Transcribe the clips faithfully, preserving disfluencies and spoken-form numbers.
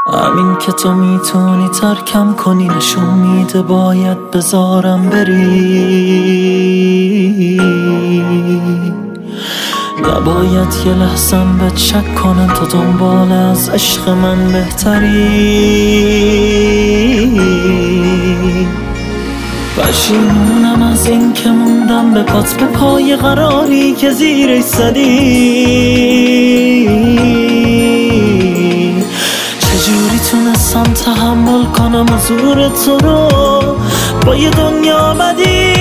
همین که تو میتونی ترکم کنی، نشون میده باید بذارم بری. نباید یه لحظم بهت شک کنم، تو دنبال از عشق من بهتری. پشیمونم از این که موندم به پات، به پای قراری که زیرش زدی. چجوری تونستم تحمل کنم حضور تو رو با یه دنیا بدی.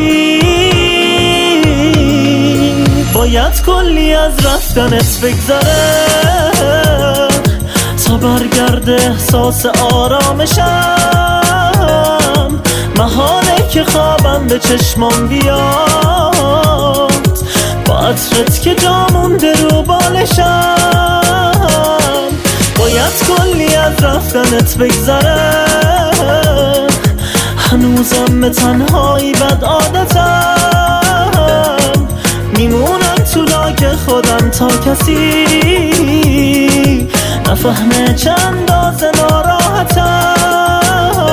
باید کلی از رفتنت بگذره تا برگرده احساس آرامشم. محاله که خوابم به چشمام بیاد، با عطرت که جا مونده رو بالشم. باید کلی از رفتنت بگذره، هنوزم به تنهایی بد عادتم. میمونم تو لاک خودم تا کسی نفهمه چند اندازه ناراحتم.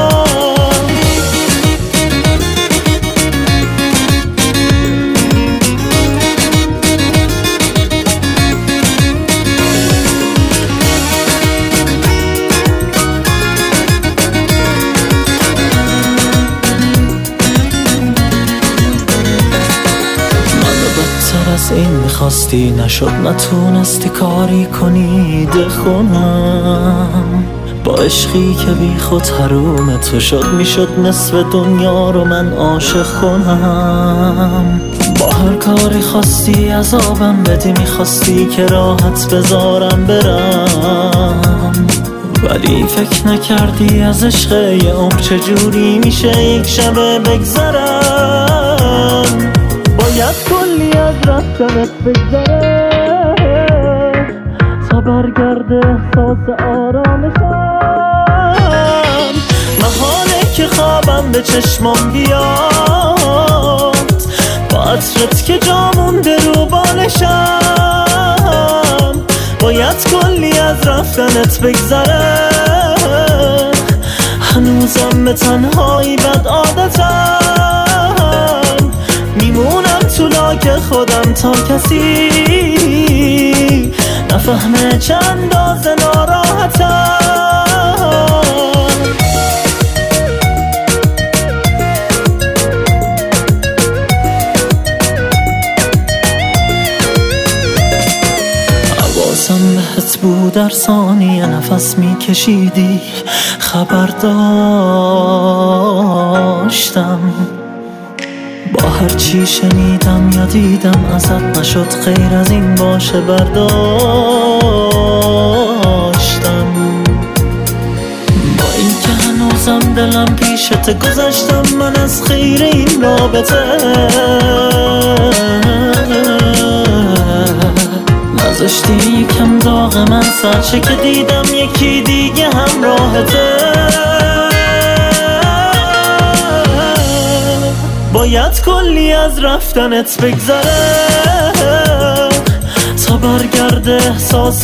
از این میخواستی نشد، نتونستی کاری کنی دخونم. با عشقی که بی خود حروم تو شد، میشد نصف دنیا رو من عاشق کنم. با هر کاری خواستی عذابم بدی، میخواستی که راحت بذارم برم. ولی فکر نکردی از عشق یه عمر چجوری میشه یک شبه بگذرم. باید کلی از رفتنت بگذره تا برگرده احساس آرامشم. محاله که خوابم به چشمام بیاد، با عطرت که جا مونده رو بالشم. باید کلی از رفتنت بگذره، هنوزم به تنهایی بد عادتم. میمونم تو لاک خودم تا کسی نفهمه چند اندازه ناراحتم. حواسم بهت بود در ثانیه، نفس میکشیدی خبر داشتم. با هر چی شنیدم یا دیدم ازت نشد غیر از این باشه برداشتم. با این که هنوزم دلم پیشت، گذشتم من از خیر این رابطه. نذاشتی یکم داغ من سرچه که دیدم یکی دیگه همراهته. باید کلی از رفتنت بگذره تا برگرده احساس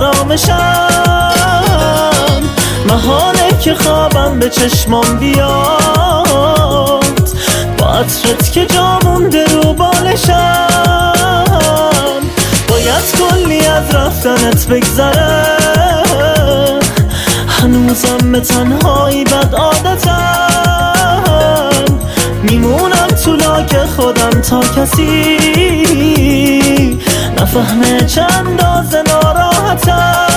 آرامشم. محاله که خوابم به چشمام بیاد، با عطرت که جا مونده رو بالشم. باید کلی از رفتنت بگذره، هنوزم به تنهایی بد عادتم. میمونم تو لاک خودم تا کسی نفهمه چند اندازه ناراحتم.